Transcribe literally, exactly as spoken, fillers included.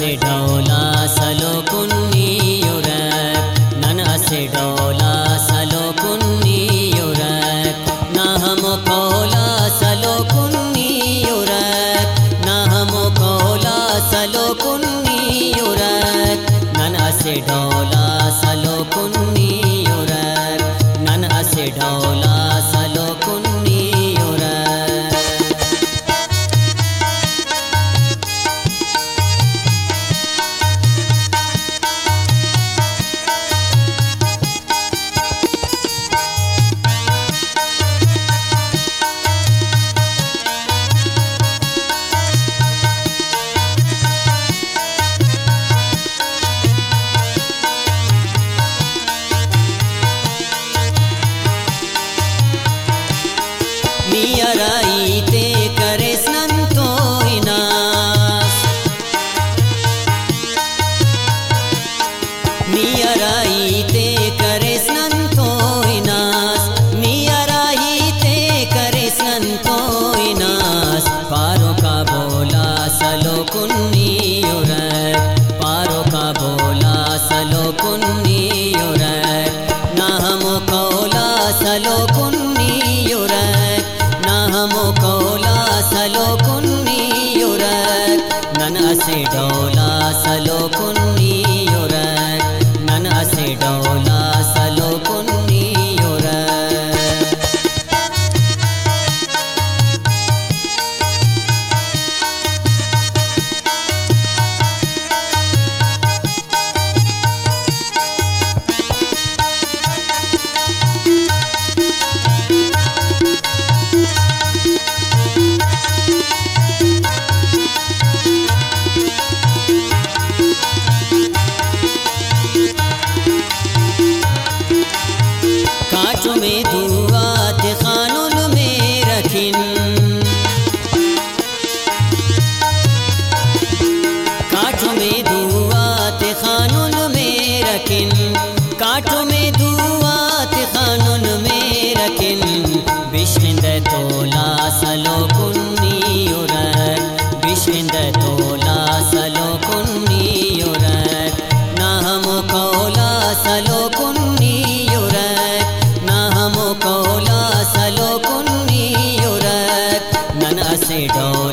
असे डौला सलो कुन्नी युरक नन असे डौला सलो कुन्नी युरक ना हम कौला सलो कुन्नी युरक ना हम कौला सलो कुन्नी युरक नन असे डौला सलो कुन्नी युरक नन असे डौला सलो कुन्नी युरक मियराईते करे स्नंतो इनास मियराईते करे स्नंतो इनास मियराईते करे स्नंतो इनास पारो का बोला सलो कुन्नी युरक पारो का बोला सलो कुन्नी युरक ना हम कौला सलो कुन्नी युरक हम कौला सलो कुन्नी युरक नन असे डौला सलो कुन्नी युरक नन असे डौला सलो कुन्नी युरक कांचों में दुआत खानुन में रखिन कांचों में दुआत खानुन में रखिन कांचों में दुआत खानुन में रखिन बिश्विंद तोला सलो कुन्नी युरक बिश्विंद तोला सलो कुन्नी युरक ना हम कौला सलो कुन्नी युरक ना हम कौला सलो कुन्नी युरक नन असे डौला